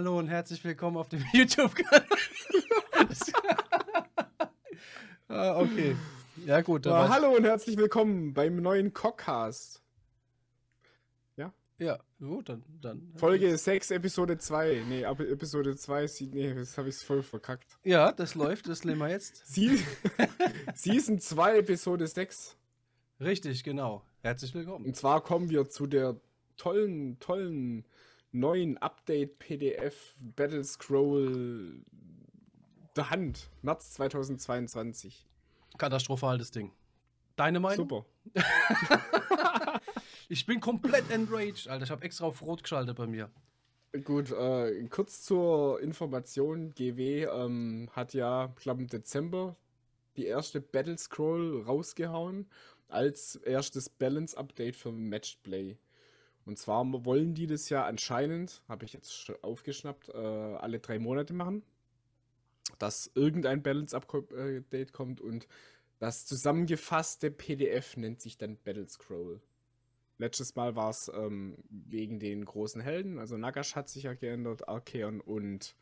Hallo und herzlich willkommen auf dem YouTube-Kanal. Okay. Ja, gut. Hallo und herzlich willkommen beim neuen Cockcast. Ja? Ja, gut, dann. Folge 6, Episode 2. Nee, aber Episode 2, das habe ich voll verkackt. Ja, das läuft, das nehmen wir jetzt. Season 2, Episode 6. Richtig, genau. Herzlich willkommen. Und zwar kommen wir zu der tollen neuen Update-PDF Battle Scroll der Hand, März 2022. Katastrophales Ding. Deine Meinung? Super. Ich bin komplett enraged, Alter. Ich habe extra auf Rot geschaltet bei mir. Gut, kurz zur Information. GW hat ja, ich glaube im Dezember, die erste Battle Scroll rausgehauen als erstes Balance-Update für Matched Play. Und zwar wollen die das ja anscheinend, habe ich jetzt schon aufgeschnappt, alle 3 Monate machen, dass irgendein Balance-Update kommt und das zusammengefasste PDF nennt sich dann Battle Scroll. Letztes Mal war es wegen den großen Helden, also Nagash hat sich ja geändert, Archeon und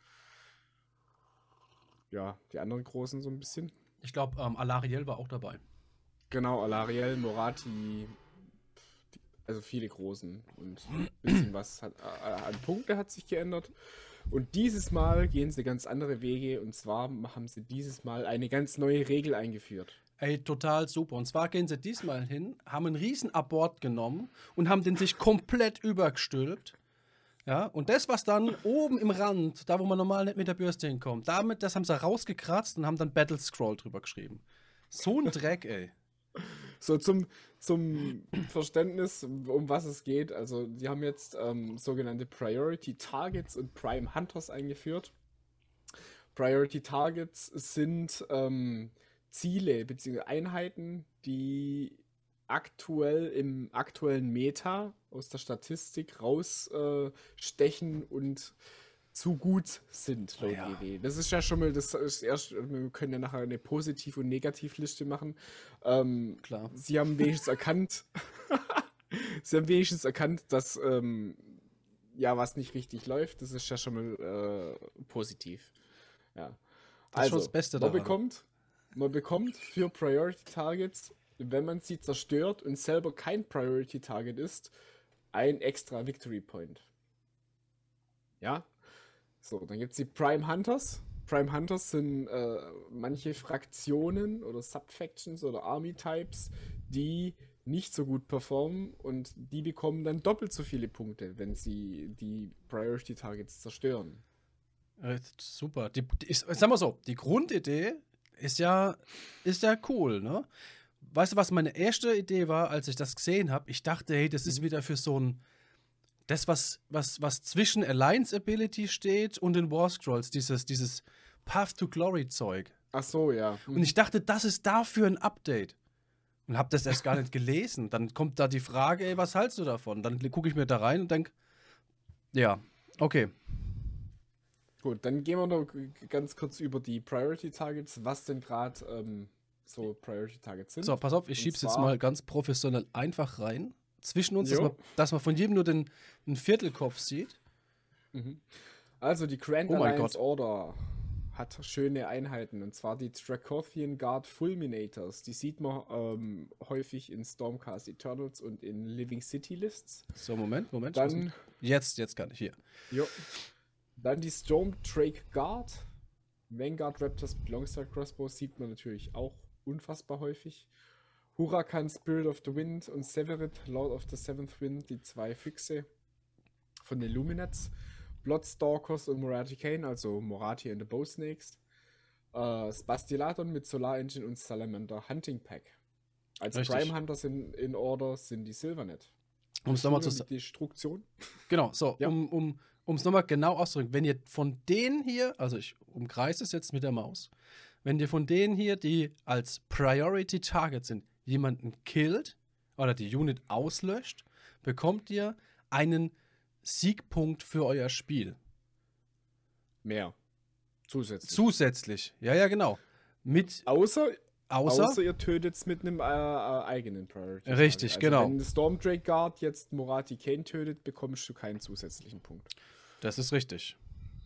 ja, die anderen großen so ein bisschen. Ich glaube, Alariel war auch dabei. Genau, Alariel, Morati, also viele großen und ein bisschen was an Punkte hat sich geändert. Und dieses Mal gehen sie ganz andere Wege und zwar haben sie dieses Mal eine ganz neue Regel eingeführt. Ey, total super. Und zwar gehen sie diesmal hin, haben einen riesen Abort genommen und haben den sich komplett übergestülpt. Ja, und das, was dann oben im Rand, da wo man normal nicht mit der Bürste hinkommt, das haben sie rausgekratzt und haben dann Battle Scroll drüber geschrieben. So ein Dreck, ey. So zum Verständnis, um was es geht. Also, die haben jetzt sogenannte Priority Targets und Prime Hunters eingeführt. Priority Targets sind Ziele bzw. Einheiten, die aktuell im aktuellen Meta aus der Statistik rausstechen und zu gut sind, laut GW. Das ist ja schon mal, das ist erst, wir können ja nachher eine Positiv- und Negativliste machen. Klar. Sie haben wenigstens erkannt, dass ja, was nicht richtig läuft, das ist ja schon mal positiv. Ja. Das ist schon das Beste daran. Man bekommt für Priority Targets, wenn man sie zerstört und selber kein Priority Target ist, ein extra Victory Point. Ja? So, dann gibt es die Prime Hunters. Prime Hunters sind manche Fraktionen oder Subfactions oder Army-Types, die nicht so gut performen und die bekommen dann doppelt so viele Punkte, wenn sie die Priority Targets zerstören. Super. Sag mal so, die Grundidee ist ja cool, ne? Weißt du, was meine erste Idee war, als ich das gesehen habe? Ich dachte, hey, das ist wieder für so ein das, was zwischen Alliance Ability steht und den War Scrolls, dieses Path to Glory Zeug. Ach so, ja. Und ich dachte, das ist dafür ein Update. Und habe das erst gar nicht gelesen. Dann kommt da die Frage, ey, was hältst du davon? Dann gucke ich mir da rein und denke, ja, okay. Gut, dann gehen wir noch ganz kurz über die Priority Targets, was denn gerade so Priority Targets sind. So, pass auf, ich schieb's jetzt mal ganz professionell einfach rein. Zwischen uns, dass man von jedem nur den Viertelkopf sieht. Also die Grand Alliance Order hat schöne Einheiten, und zwar die Dracothian Guard Fulminators. Die sieht man häufig in Stormcast Eternals und in Living City Lists. So, Moment. Dann, jetzt kann ich hier. Jo. Dann die Storm Drake Guard. Vanguard Raptors Longstar Crossbow sieht man natürlich auch unfassbar häufig. Huracan Spirit of the Wind und Severid Lord of the Seventh Wind, die 2 Füchse von den Luminats. Bloodstalkers und Morati Kane, also Morati and the Bowsnakes. Spastilaton mit Solar Engine und Salamander Hunting Pack. Als Richtig. Prime Hunters in Order sind die Silvernet. Um es nochmal zu sagen. Destruktion. Genau, so, ja. um es nochmal genau auszudrücken, wenn ihr von denen hier, also ich umkreise es jetzt mit der Maus, wenn ihr von denen hier, die als Priority Target sind, jemanden killt oder die Unit auslöscht, bekommt ihr einen Siegpunkt für euer Spiel. Mehr. Zusätzlich. Ja, genau. Außer ihr tötet es mit einem eigenen Priority. Richtig, also genau. Wenn Storm Drake Guard jetzt Morati Kane tötet, bekommst du keinen zusätzlichen Punkt. Das ist richtig.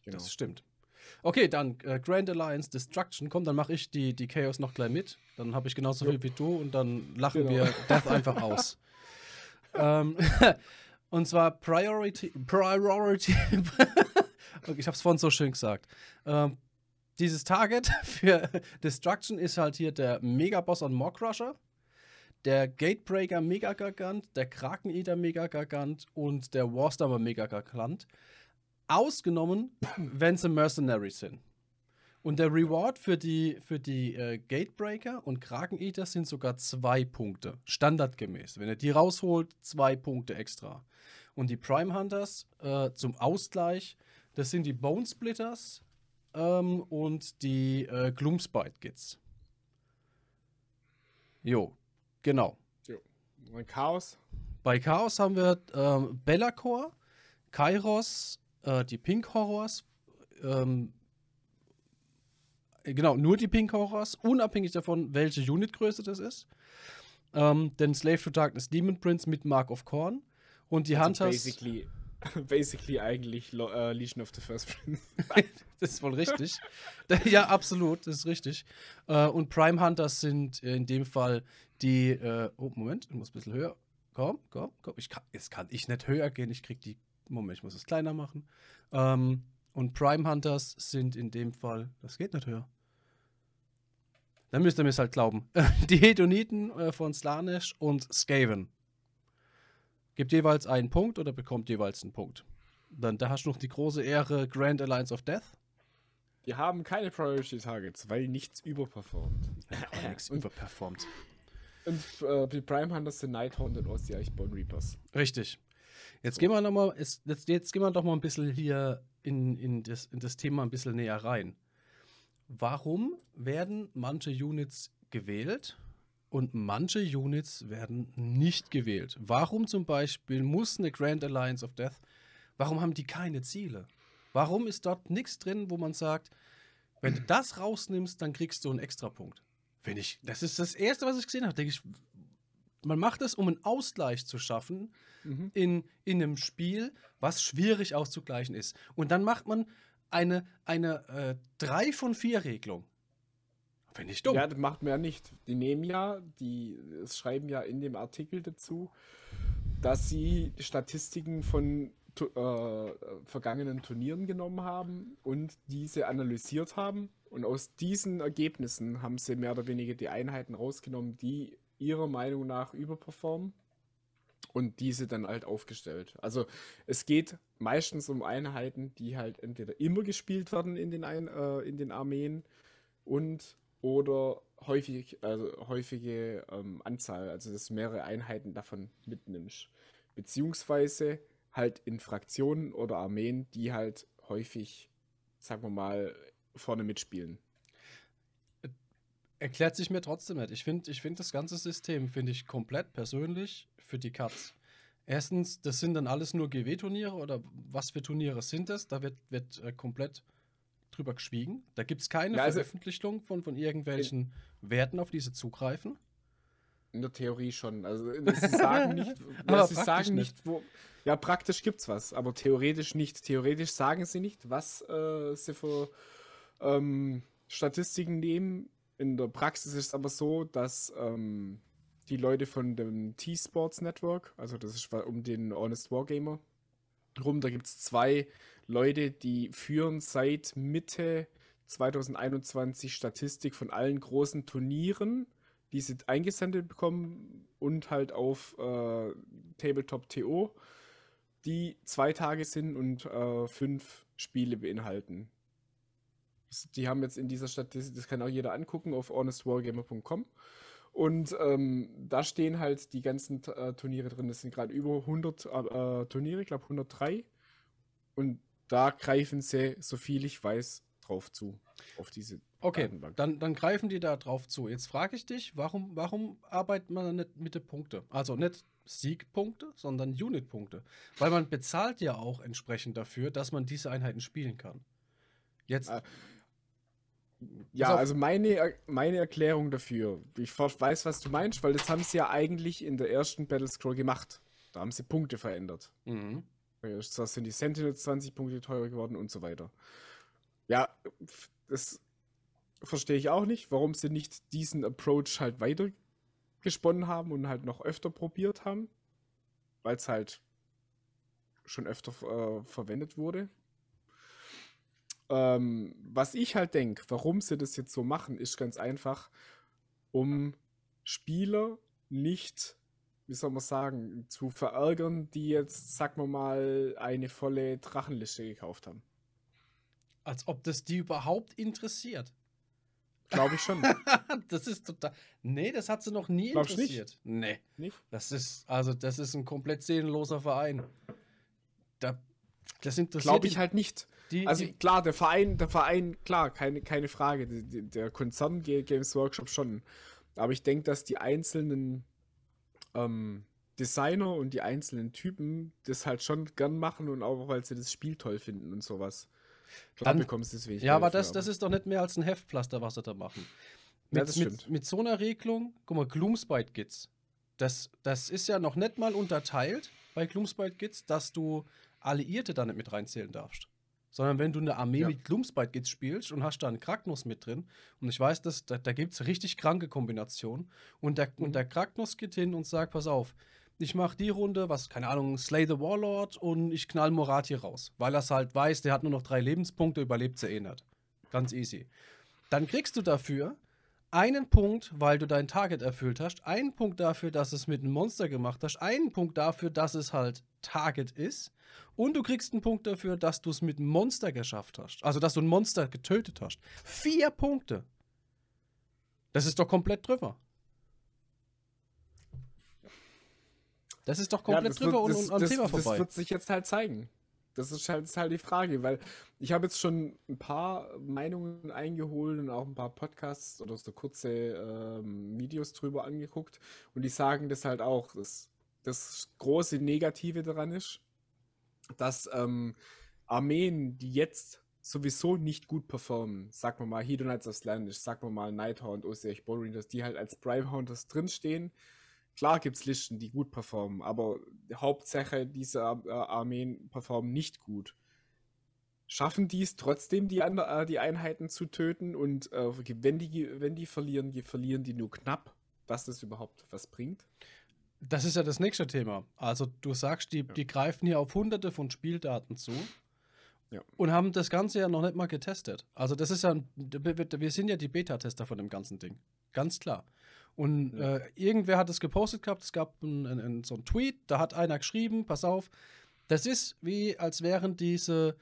Genau. Das stimmt. Okay, dann Grand Alliance Destruction. Komm, dann mache ich die Chaos noch gleich mit. Dann habe ich genauso viel wie du und dann lachen wir Death einfach aus. Und zwar Priority. Okay, ich habe es vorhin so schön gesagt. Dieses Target für Destruction ist halt hier der Megaboss und Maw-Crusher, der Gatebreaker Mega-Gargant, der Kraken-Eater Mega-Gargant und der Warstammer Mega-Gargant. Ausgenommen, wenn sie Mercenaries sind. Und der Reward für die Gatebreaker und Kraken-Eater sind sogar 2 Punkte. Standardgemäß. Wenn ihr die rausholt, 2 Punkte extra. Und die Prime Hunters zum Ausgleich, das sind die Bone Splitters und die Gloomspite Gits. Jo, genau. Jo. Und Chaos? Bei Chaos haben wir Bellacore, Kairos, die Pink Horrors, genau, nur die Pink Horrors, unabhängig davon, welche Unitgröße das ist. Den Slave to Darkness Demon Prince mit Mark of Corn und die also Hunters. Basically eigentlich Legion of the First Prince. Das ist wohl richtig. Ja, absolut, das ist richtig. Und Prime Hunters sind in dem Fall die. Oh, Moment, ich muss ein bisschen höher. Komm. Jetzt kann ich nicht höher gehen, ich krieg die. Moment, ich muss es kleiner machen. Und Prime Hunters sind in dem Fall. Das geht nicht höher. Dann müsst ihr mir es halt glauben. Die Hedoniten von Slaanesh und Skaven. Gibt jeweils einen Punkt oder bekommt jeweils einen Punkt. Dann da hast du noch die große Ehre Grand Alliance of Death. Die haben keine Priority Targets, weil nichts überperformt. Ja, nichts überperformt. Und die Prime Hunters sind Nighthaunt und Ostia Bone Reapers. Richtig. Jetzt gehen wir noch mal, jetzt gehen wir doch mal ein bisschen hier in das Thema ein bisschen näher rein. Warum werden manche Units gewählt und manche Units werden nicht gewählt? Warum zum Beispiel muss eine Grand Alliance of Death, warum haben die keine Ziele? Warum ist dort nichts drin, wo man sagt, wenn du das rausnimmst, dann kriegst du einen Extrapunkt? Das ist das Erste, was ich gesehen habe, denke ich, man macht es, um einen Ausgleich zu schaffen in einem Spiel, was schwierig auszugleichen ist. Und dann macht man eine 3 von 4 Regelung. Finde ich dumm. Ja, das macht man ja nicht. Die nehmen ja, es schreiben ja in dem Artikel dazu, dass sie Statistiken von vergangenen Turnieren genommen haben und diese analysiert haben. Und aus diesen Ergebnissen haben sie mehr oder weniger die Einheiten rausgenommen, die ihrer Meinung nach überperformen und diese dann halt aufgestellt. Also es geht meistens um Einheiten, die halt entweder immer gespielt werden in den Armeen oder häufige Anzahl, also dass du mehrere Einheiten davon mitnimmst. Beziehungsweise halt in Fraktionen oder Armeen, die halt häufig, sagen wir mal, vorne mitspielen. Erklärt sich mir trotzdem nicht. Ich find das ganze System, finde ich komplett persönlich für die Katz. Erstens, das sind dann alles nur GW-Turniere oder was für Turniere sind das? Da wird komplett drüber geschwiegen. Da gibt es keine Veröffentlichung von irgendwelchen Werten, auf die sie zugreifen. In der Theorie schon. Also sie sagen nicht, wo. Ja, praktisch gibt's was, aber theoretisch nicht. Theoretisch sagen sie nicht, was sie für Statistiken nehmen. In der Praxis ist es aber so, dass die Leute von dem T-Sports Network, also das ist um den Honest Wargamer rum, da gibt es 2 Leute, die führen seit Mitte 2021 Statistik von allen großen Turnieren, die sie eingesendet bekommen und halt auf Tabletop.to, die 2 Tage sind und 5 Spiele beinhalten. Die haben jetzt in dieser Statistik, das kann auch jeder angucken, auf honestwargamer.com. Und da stehen halt die ganzen Turniere drin. Das sind gerade über 100 Turniere, ich glaube 103. Und da greifen sie, so viel ich weiß, drauf zu. Auf diese Datenbank. Dann greifen die da drauf zu. Jetzt frage ich dich, warum arbeitet man nicht mit den Punkten? Also nicht Siegpunkte, sondern Unit-Punkte. Weil man bezahlt ja auch entsprechend dafür, dass man diese Einheiten spielen kann. Jetzt. Ja, also meine Erklärung dafür, ich weiß, was du meinst, weil das haben sie ja eigentlich in der ersten Battle Scroll gemacht. Da haben sie Punkte verändert. Mhm. Da sind die Sentinels 20 Punkte teurer geworden und so weiter. Ja, das verstehe ich auch nicht, warum sie nicht diesen Approach halt weiter gesponnen haben und halt noch öfter probiert haben, weil es halt schon öfter verwendet wurde. Was ich halt denke, warum sie das jetzt so machen, ist ganz einfach, um Spieler nicht, wie soll man sagen, zu verärgern, die jetzt, sagen wir mal, eine volle Drachenliste gekauft haben. Als ob das die überhaupt interessiert. Glaube ich schon. Das ist total. Nee, das hat sie noch nie Glaubst du interessiert. Nee. Nicht? Das ist ein komplett seelenloser Verein. Das interessiert Glaube ich halt nicht. Also die, klar, der Verein, klar, keine Frage. Der Konzern Games Workshop schon. Aber ich denke, dass die einzelnen Designer und die einzelnen Typen das halt schon gern machen und auch, weil sie das Spiel toll finden und sowas. Klar Dann- bekommst du deswegen. Ja, aber das ist doch nicht mehr als ein Heftpflaster, was sie da machen. Ja, das stimmt. Mit so einer Regelung, guck mal, Gloomspite Kids. Das ist ja noch nicht mal unterteilt bei Gloomspite Kids, dass du Alliierte da nicht mit reinzählen darfst. Sondern wenn du eine Armee Ja. mit Gloomspite Kids spielst und hast da einen Kragnos mit drin, und ich weiß, da gibt es richtig kranke Kombinationen, und der Kragnos geht hin und sagt, pass auf, ich mache die Runde, keine Ahnung, Slay the Warlord und ich knall Morat hier raus. Weil er es halt weiß, der hat nur noch 3 Lebenspunkte, überlebt sie eh nicht. Ganz easy. Dann kriegst du dafür einen Punkt, weil du dein Target erfüllt hast, einen Punkt dafür, dass es mit einem Monster gemacht hast, einen Punkt dafür, dass es halt Target ist, und du kriegst einen Punkt dafür, dass du es mit einem Monster geschafft hast. Also, dass du ein Monster getötet hast. 4 Punkte. Das ist doch komplett drüber. Das ist doch komplett drüber und am Thema vorbei. Das wird sich jetzt halt zeigen. Das ist halt die Frage, weil ich habe jetzt schon ein paar Meinungen eingeholt und auch ein paar Podcasts oder so kurze Videos drüber angeguckt, und die sagen das halt auch, dass das große Negative daran ist, dass Armeen, die jetzt sowieso nicht gut performen, sagen wir mal Hedonites of Slaanesh, sagen wir mal Nighthound, Oseach Borean, dass die halt als Primehunters drinstehen. Klar gibt es Listen, die gut performen, aber die Hauptsache dieser Armeen performen nicht gut. Schaffen die es trotzdem, die Einheiten zu töten, und wenn die verlieren, verlieren die nur knapp, dass das überhaupt was bringt? Das ist ja das nächste Thema. Also du sagst, die greifen hier auf hunderte von Spieldaten zu und haben das Ganze ja noch nicht mal getestet. Also das ist ja, wir sind ja die Beta-Tester von dem ganzen Ding. Ganz klar. Und irgendwer hat es gepostet gehabt, es gab so einen Tweet, da hat einer geschrieben, pass auf, das ist wie, als wären diese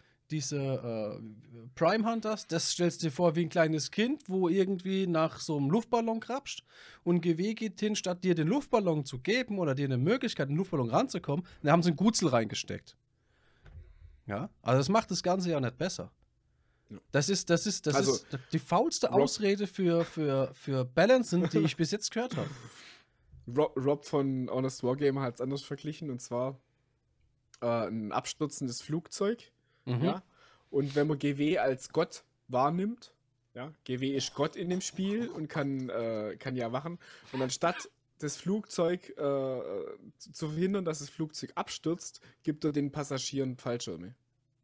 Prime Hunters, das stellst du dir vor wie ein kleines Kind, wo irgendwie nach so einem Luftballon krapscht, und GW geht hin, statt dir den Luftballon zu geben oder dir eine Möglichkeit, in den Luftballon ranzukommen, da haben sie einen Gutzel reingesteckt. Ja, also das macht das Ganze ja nicht besser. Ja. Das ist Also, die faulste Ausrede für Balancen, die ich bis jetzt gehört habe. Rob von Honest Wargamer hat es anders verglichen, und zwar ein abstürzendes Flugzeug. Ja? Und wenn man GW als Gott wahrnimmt, ja, GW ist Gott in dem Spiel und kann ja machen, und anstatt das Flugzeug zu verhindern, dass das Flugzeug abstürzt, gibt er den Passagieren Fallschirme.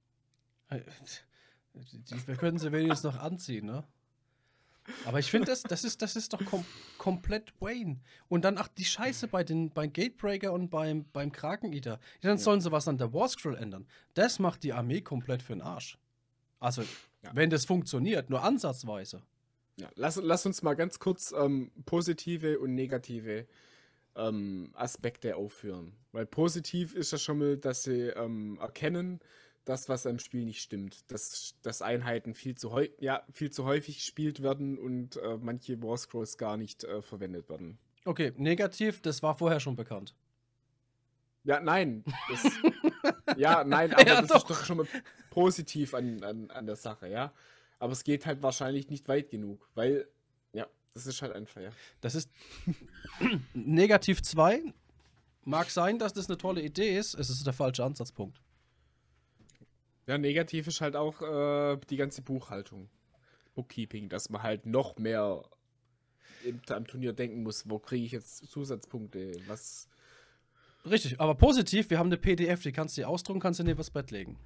Wir können sie wenigstens noch anziehen, ne? Aber ich finde, das ist doch komplett Wayne. Und dann, die Scheiße beim Gatebreaker und beim Kraken-Eater. Dann sollen sie was an der Warscroll ändern. Das macht die Armee komplett für den Arsch. Also, wenn das funktioniert, nur ansatzweise. Ja, lass uns mal ganz kurz positive und negative Aspekte aufführen. Weil positiv ist ja schon mal, dass sie erkennen, das, was am Spiel nicht stimmt. Dass Einheiten viel zu häufig gespielt werden und manche Warscrolls gar nicht verwendet werden. Okay, negativ, das war vorher schon bekannt. Ja, nein. Nein, aber Ja, das doch. ist doch schon mal positiv an der Sache, ja. Aber es geht halt wahrscheinlich nicht weit genug, weil, ja, das ist halt einfach, ja. Das ist negativ 2. Mag sein, dass das eine tolle Idee ist. Es ist der falsche Ansatzpunkt. Ja, negativ ist halt auch die ganze Buchhaltung. Bookkeeping, dass man halt noch mehr am Turnier denken muss, wo kriege ich jetzt Zusatzpunkte, was... Richtig, aber positiv, wir haben eine PDF, die kannst du dir ausdrucken, kannst du neben das Bett legen.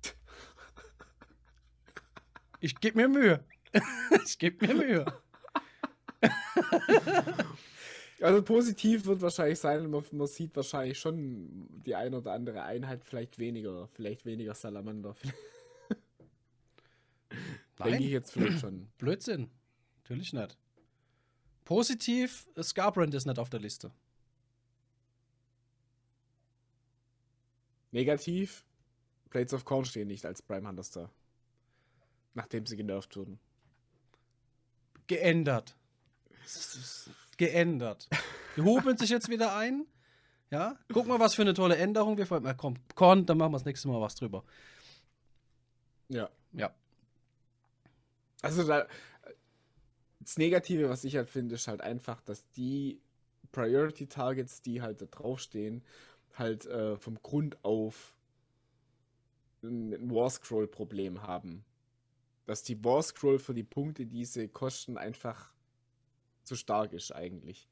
Ich gebe mir Mühe. Ich gebe mir Mühe. Also positiv wird wahrscheinlich sein, man sieht wahrscheinlich schon die eine oder andere Einheit, vielleicht weniger Salamander. Denke ich jetzt vielleicht schon. Blödsinn. Natürlich nicht. Positiv, Scarbrand ist nicht auf der Liste. Negativ, Blades of Corn stehen nicht als Prime Hunters da. Nachdem sie genervt wurden. Geändert. Geändert. Die hobeln sich jetzt wieder ein. Ja? Guck mal, was für eine tolle Änderung wir vorhin. Komm, Korn, dann machen wir das nächste Mal was drüber. Ja. Ja. Also das Negative, was ich halt finde, ist halt einfach, dass die Priority Targets, die halt da draufstehen, halt vom Grund auf ein War-Scroll-Problem haben. Dass die War-Scroll für die Punkte, die sie kosten, einfach zu stark ist eigentlich.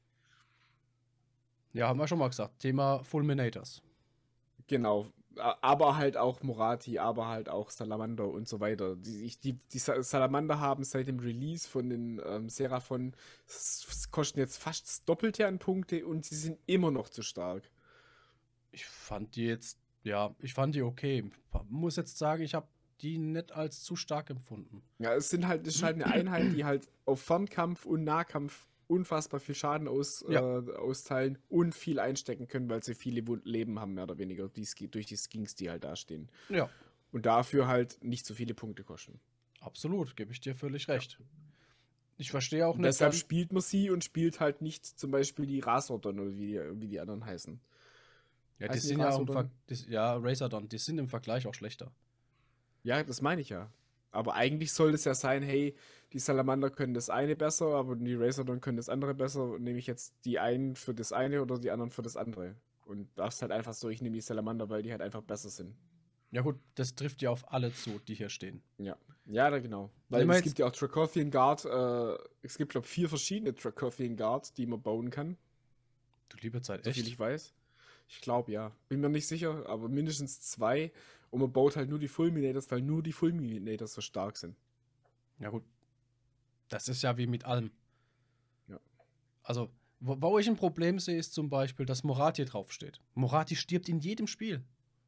Ja, haben wir schon mal gesagt. Thema Fulminators. Genau. Aber halt auch Morathi, aber halt auch Salamander und so weiter. Die Salamander haben seit dem Release von den Seraphon, kosten jetzt fast das Doppelte an Punkte und sie sind immer noch zu stark. Ich fand die okay. Muss jetzt sagen, ich habe die nicht als zu stark empfunden. Ja, es ist halt eine Einheit, die halt auf Fernkampf und Nahkampf unfassbar viel Schaden austeilen und viel einstecken können, weil sie viele Leben haben, mehr oder weniger, durch die Skins, die halt da stehen. Ja. Und dafür halt nicht so viele Punkte kosten. Absolut, gebe ich dir völlig recht. Ich verstehe auch Und nicht. deshalb spielt man sie und spielt halt nicht zum Beispiel die Razordon oder wie die anderen heißen. Ja, die sind ja auch Razordon, die sind im Vergleich auch schlechter. Ja, das meine ich ja. Aber eigentlich soll es ja sein, hey, die Salamander können das eine besser, aber die Razordon können das andere besser. Nehme ich jetzt die einen für das eine oder die anderen für das andere. Und das ist halt einfach so, ich nehme die Salamander, weil die halt einfach besser sind. Ja gut, das trifft ja auf alle zu, die hier stehen. Ja, genau. Weil es gibt ja auch Tracothian Guard, es gibt, glaube ich, 4 verschiedene Tracothian Guard, die man bauen kann. Du liebe Zeit, echt? So viel ich weiß. Ich glaube, ja. Bin mir nicht sicher, aber mindestens 2. Und man baut halt nur die Fulminators, weil nur die Fulminators so stark sind. Ja gut. Das ist ja wie mit allem. Ja. Also, wo ich ein Problem sehe, ist zum Beispiel, dass Morathi draufsteht. Morathi stirbt in jedem Spiel.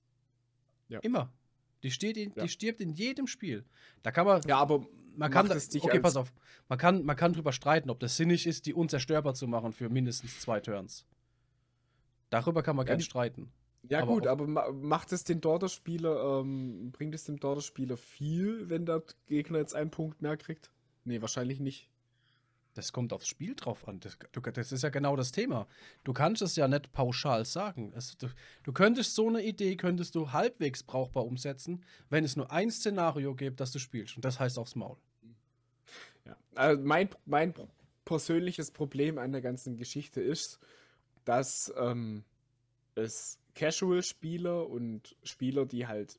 Ja. Immer. Die stirbt in jedem Spiel. Da kann man. Ja, aber man kann pass auf. Man kann drüber streiten, ob das sinnig ist, die unzerstörbar zu machen für mindestens 2 Turns. Darüber kann man gerne streiten. Ja, aber gut, aber macht es den Dorter-Spieler, bringt es dem Dorter-Spieler viel, wenn der Gegner jetzt einen Punkt mehr kriegt? Nee, wahrscheinlich nicht. Das kommt aufs Spiel drauf an. Das ist ja genau das Thema. Du kannst es ja nicht pauschal sagen. Du könntest so eine Idee halbwegs brauchbar umsetzen, wenn es nur ein Szenario gibt, das du spielst. Und das heißt aufs Maul. Ja. Also mein persönliches Problem an der ganzen Geschichte ist, dass es Casual-Spieler und Spieler, die halt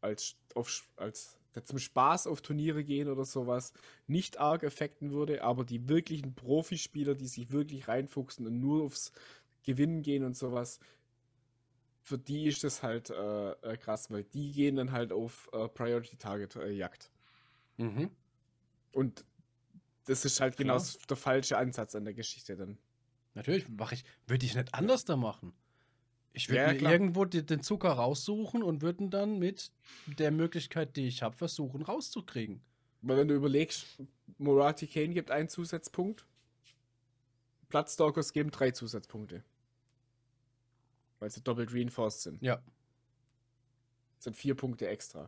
zum Spaß auf Turniere gehen oder sowas, nicht arg affekten würde, aber die wirklichen Profispieler, die sich wirklich reinfuchsen und nur aufs Gewinnen gehen und sowas, für die ist das halt krass, weil die gehen dann halt auf Priority-Target-Jagd. Mhm. Und das ist halt genau der falsche Ansatz an der Geschichte dann. Natürlich, würde ich nicht anders da machen. Ich würde mir irgendwo den Zucker raussuchen und würde ihn dann mit der Möglichkeit, die ich habe, versuchen rauszukriegen. Weil wenn du überlegst, Morathi Kane gibt 1 Zusatzpunkt, Bloodstalkers geben 3 Zusatzpunkte. Weil sie doppelt reinforced sind. Ja. Das sind 4 Punkte extra.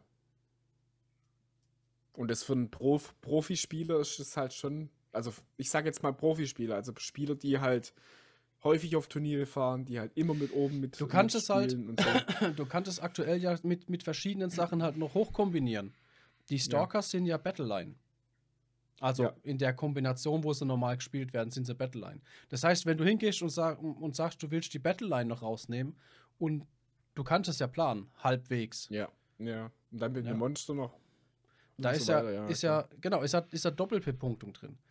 Und das für einen Profispieler ist es halt schon, also ich sage jetzt mal Profispieler, also Spieler, die halt häufig auf Turniere fahren, die halt immer mit oben mit Du kannst es halt, und so. Du kannst es aktuell ja mit verschiedenen Sachen halt noch hochkombinieren. Die Stalkers sind ja Battleline. Also in der Kombination, wo sie normal gespielt werden, sind sie Battleline. Das heißt, wenn du hingehst und sagst, du willst die Battleline noch rausnehmen und du kannst es ja planen, halbwegs. Ja. Und dann mit dem Monster noch. Da ist ja Doppelbepunktung drin.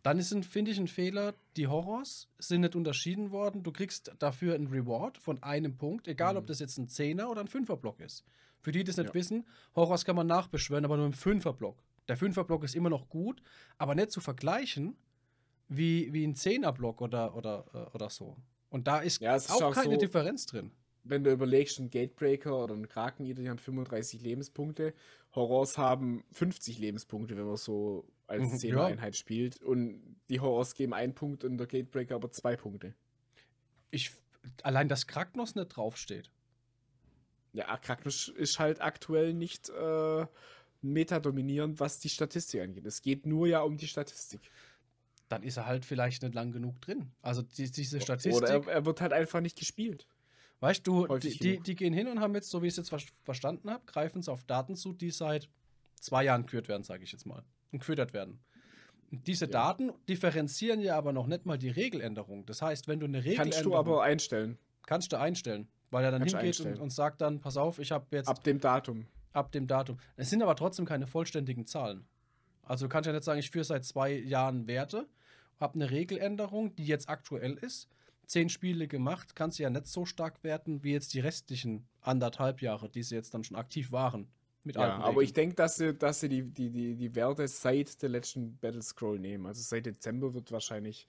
Dann finde ich, ein Fehler, die Horrors sind nicht unterschieden worden. Du kriegst dafür einen Reward von einem Punkt, egal ob das jetzt ein 10er oder ein 5er-Block ist. Für die das nicht Ja. wissen, Horrors kann man nachbeschwören, aber nur im 5er-Block. Der 5er-Block ist immer noch gut, aber nicht zu vergleichen wie ein 10er-Block oder so. Und da ist Ja, es ist auch auch keine so, Differenz drin. wenn du überlegst, ein Gatebreaker oder ein Kraken-Eater, die haben 35 Lebenspunkte. Horrors haben 50 Lebenspunkte, wenn man so als Mhm, 10er-Einheit spielt. Und die Horrors geben 1 Punkt und der Gatebreaker aber 2 Punkte. Ich, allein, dass Kragnos nicht draufsteht. Ja, Kraken ist halt aktuell nicht metadominierend, was die Statistik angeht. Es geht nur ja um die Statistik. Dann ist er halt vielleicht nicht lang genug drin. Also diese Oder Statistik. er wird halt einfach nicht gespielt. Weißt du, Häufig die genug. gehen hin und haben jetzt, so wie ich es jetzt verstanden habe, greifen sie auf Daten zu, die seit 2 Jahren geführt werden, sage ich jetzt mal. Und gefüttert werden. Und diese Ja. Daten differenzieren ja aber noch nicht mal die Regeländerung. Das heißt, wenn du eine Regeländerung Kannst du aber einstellen. kannst du einstellen, weil er dann Kannst du hingeht einstellen. und sagt dann, pass auf, ich habe jetzt Ab dem Datum. ab dem Datum. Es sind aber trotzdem keine vollständigen Zahlen. Also du kannst ja nicht sagen, ich führe seit 2 Jahren Werte, habe eine Regeländerung, die jetzt aktuell ist. 10 Spiele gemacht, kannst du ja nicht so stark werten wie jetzt die restlichen 1,5 Jahre, die sie jetzt dann schon aktiv waren. Mit Ja, alten aber Regeln. ich denke, dass sie die Werte seit der letzten Battle Scroll nehmen. Also seit Dezember wird wahrscheinlich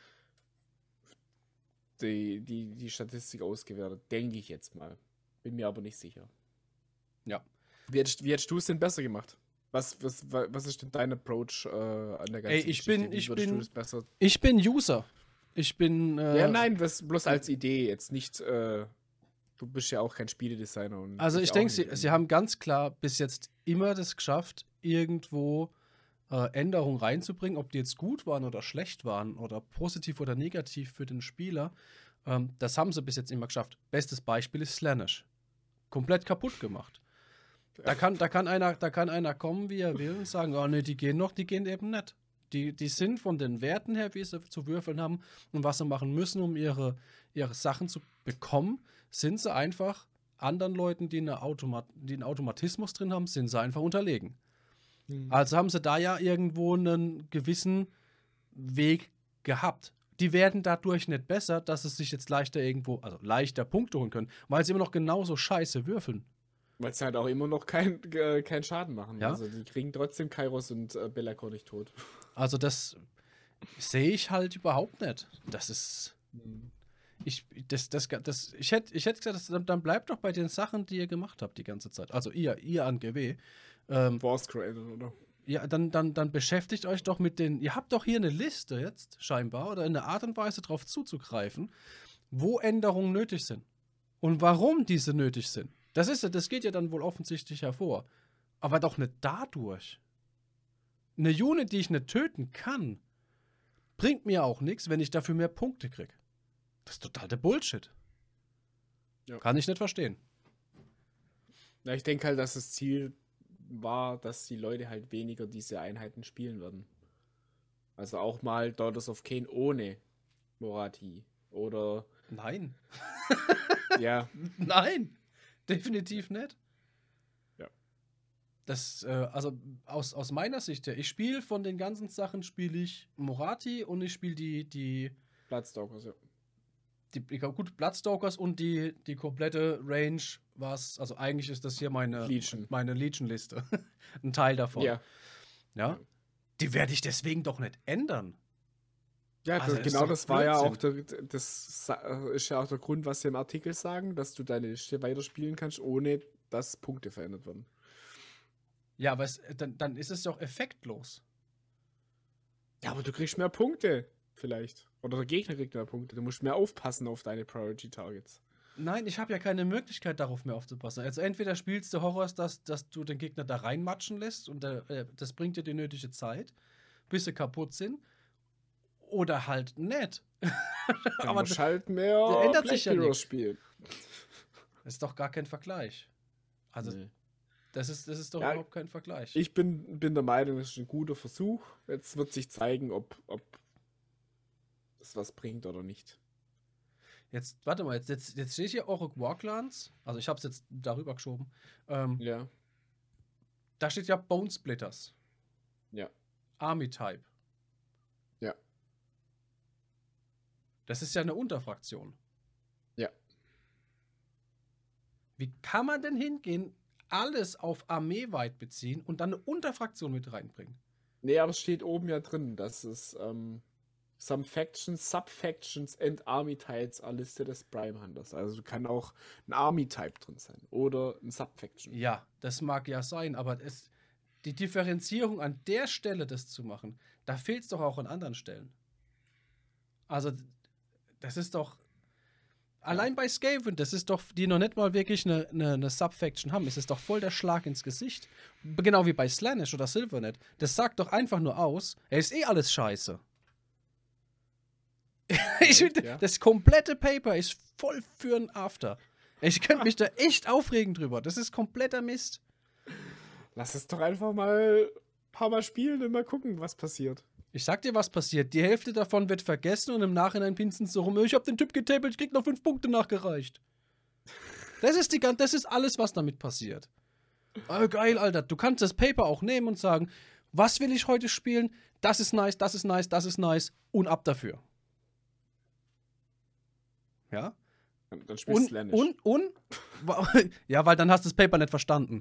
die Statistik ausgewertet. Denke ich jetzt mal. Bin mir aber nicht sicher. Ja. Wie hättest du es denn besser gemacht? Was ist denn dein Approach an der ganzen Ey, Geschichte? Wie würdest du das besser? Ich bin User. Ich bin. Ja, nein, das bloß als Idee, jetzt nicht. Du bist ja auch kein Spieledesigner. Und Also ich auch denke, nicht. sie haben ganz klar bis jetzt immer das geschafft, irgendwo Änderungen reinzubringen, ob die jetzt gut waren oder schlecht waren oder positiv oder negativ für den Spieler. Das haben sie bis jetzt immer geschafft. Bestes Beispiel ist Slaanesh. Komplett kaputt gemacht. Da kann einer kommen, wie er will, und sagen, oh nee, die gehen noch, die gehen eben nicht. Die sind von den Werten her, wie sie zu würfeln haben und was sie machen müssen, um ihre Sachen zu bekommen, sind sie einfach anderen Leuten, die einen Automatismus drin haben, sind sie einfach unterlegen. Also haben sie da ja irgendwo einen gewissen Weg gehabt. Die werden dadurch nicht besser, dass sie sich jetzt leichter Punkte holen können, weil sie immer noch genauso scheiße würfeln. Weil sie halt auch immer noch keinen Schaden machen. Ja. Also die kriegen trotzdem Kairos und Be'lakor nicht tot. Also das sehe ich halt überhaupt nicht. Das ist. Ich hätte gesagt, dann bleibt doch bei den Sachen, die ihr gemacht habt die ganze Zeit. Also ihr an GW. Force Creator, oder? Ja, dann beschäftigt euch doch mit den. Ihr habt doch hier eine Liste jetzt, scheinbar, oder eine Art und Weise darauf zuzugreifen, wo Änderungen nötig sind. Und warum diese nötig sind. Das geht ja dann wohl offensichtlich hervor. Aber doch nicht dadurch. Eine Unit, die ich nicht töten kann, bringt mir auch nichts, wenn ich dafür mehr Punkte kriege. Das ist total der Bullshit. Ja. Kann ich nicht verstehen. Ja, ich denke halt, dass das Ziel war, dass die Leute halt weniger diese Einheiten spielen werden. Also auch mal Daughters of Cain ohne Morathi. Oder Nein. ja, Nein. Definitiv nicht. Ja. Also aus meiner Sicht her, ich spiele von den ganzen Sachen, spiele ich Morathi und ich spiele die Bloodstalkers, ja. Bloodstalkers und die komplette Range, also eigentlich ist das hier meine Legion-Liste. Ein Teil davon. Ja. Ja? Die werde ich deswegen doch nicht ändern. Ja, Also, ist genau doch das war ja auch Blödsinn. das ist ja auch der Grund, was sie im Artikel sagen, dass du deine Liste weiterspielen kannst, ohne dass Punkte verändert werden. Ja, aber dann ist es doch effektlos. Ja, aber du kriegst mehr Punkte, vielleicht. Oder der Gegner kriegt mehr Punkte. Du musst mehr aufpassen auf deine Priority Targets. Nein, ich habe ja keine Möglichkeit, darauf mehr aufzupassen. Also entweder spielst du Horrors, dass du den Gegner da reinmatschen lässt und das bringt dir die nötige Zeit, bis sie kaputt sind. Oder halt nicht. Aber du halt mehr der ändert sich ja Black Heroes nichts. spielen. Das ist doch gar kein Vergleich. Also, Nee. das ist doch Ja, überhaupt kein Vergleich. Ich bin der Meinung, das ist ein guter Versuch. Jetzt wird sich zeigen, ob das was bringt oder nicht. Jetzt, warte mal, jetzt steht hier Orruk Warclans. Also, ich habe es jetzt darüber geschoben. Ja. Da steht ja Bone Splitters. Ja. Army Type. Ja. Das ist ja eine Unterfraktion. Ja. Wie kann man denn hingehen, alles auf armeeweit beziehen und dann eine Unterfraktion mit reinbringen? Nee, aber es steht oben ja drin, dass es some factions, subfactions and army types are listed as Prime Hunters. Also kann auch ein Army-Type drin sein oder ein Subfaction. Ja, das mag ja sein, aber die Differenzierung an der Stelle, das zu machen, da fehlt es doch auch an anderen Stellen. Also, das ist doch. Allein bei Skaven, das ist doch, die noch nicht mal wirklich eine Subfaction haben, ist es doch voll der Schlag ins Gesicht. Genau wie bei Slaanesh oder Sylvaneth. Das sagt doch einfach nur aus, ist eh alles scheiße. Ich finde, ja. das komplette Paper ist voll für ein After. Ich könnte mich da echt aufregen drüber. Das ist kompletter Mist. Lass es doch einfach mal ein paar Mal spielen und mal gucken, was passiert. Ich sag dir, was passiert. Die Hälfte davon wird vergessen und im Nachhinein pinsen so rum. Ich hab den Typ getapelt, ich krieg noch 5 Punkte nachgereicht. Das ist alles, was damit passiert. Oh, geil, Alter. Du kannst das Paper auch nehmen und sagen, was will ich heute spielen? Das ist nice, das ist nice, das ist nice. Und ab dafür. Ja? Dann spielst du Slaanesh. Ja, weil dann hast du das Paper nicht verstanden.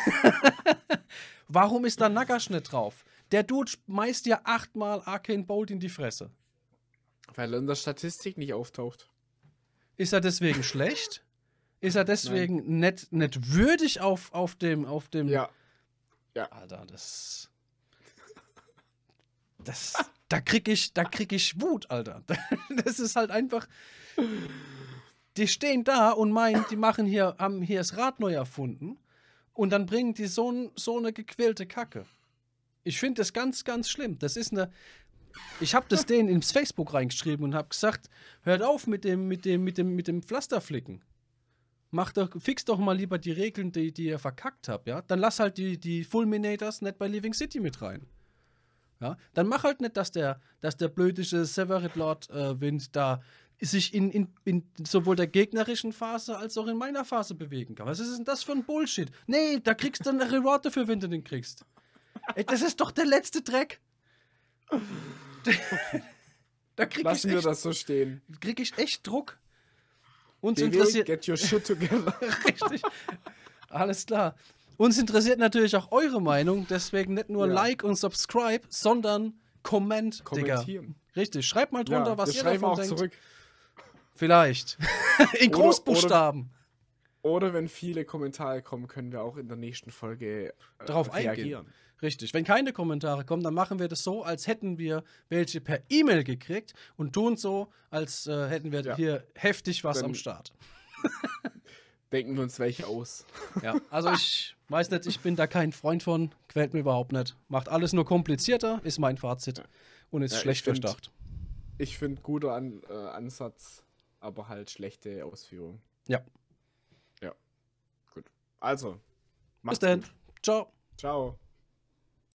Warum ist da Nagash nicht drauf? Der Dude schmeißt ja 8-mal Arcane Bolt in die Fresse. Weil er in der Statistik nicht auftaucht. Ist er deswegen schlecht? Ist er deswegen nicht würdig auf dem. Ja. Alter, da krieg ich Wut, Alter. Das ist halt einfach. Die stehen da und meinen, die haben hier das Rad neu erfunden und dann bringen die so eine gequälte Kacke. Ich finde das ganz, ganz schlimm. Das ist ich habe das denen ins Facebook reingeschrieben und habe gesagt, hört auf mit dem Pflasterflicken. Fix doch mal lieber die Regeln, die ihr verkackt habt, ja? Dann lass halt die Fulminators nicht bei Living City mit rein. Ja? Dann mach halt nicht, dass der blödische Severed Lord Wind da sich in sowohl der gegnerischen Phase als auch in meiner Phase bewegen kann. Was ist denn das für ein Bullshit? Nee, da kriegst du eine Reward dafür, wenn du den kriegst. Ey, das ist doch der letzte Dreck. Da Lassen wir das so stehen. Krieg ich echt Druck. Uns GW, interessiert. get your shit together. Richtig. Alles klar. Uns interessiert natürlich auch eure Meinung, deswegen nicht nur Like und Subscribe, sondern Kommentieren. Digga. Richtig, schreibt mal drunter, was ihr davon auch denkt. Zurück. Vielleicht. In Großbuchstaben. Oder wenn viele Kommentare kommen, können wir auch in der nächsten Folge darauf eingehen. Richtig. Wenn keine Kommentare kommen, dann machen wir das so, als hätten wir welche per E-Mail gekriegt und tun so, als hätten wir hier heftig was am Start. Denken wir uns welche aus. Ja, also ich weiß nicht, ich bin da kein Freund von, quält mir überhaupt nicht. Macht alles nur komplizierter, ist mein Fazit. Und ist schlecht durchdacht. Ich finde guter Ansatz, aber halt schlechte Ausführung. Ja. Ja. Gut. Also, bis dann. Ciao. Ciao.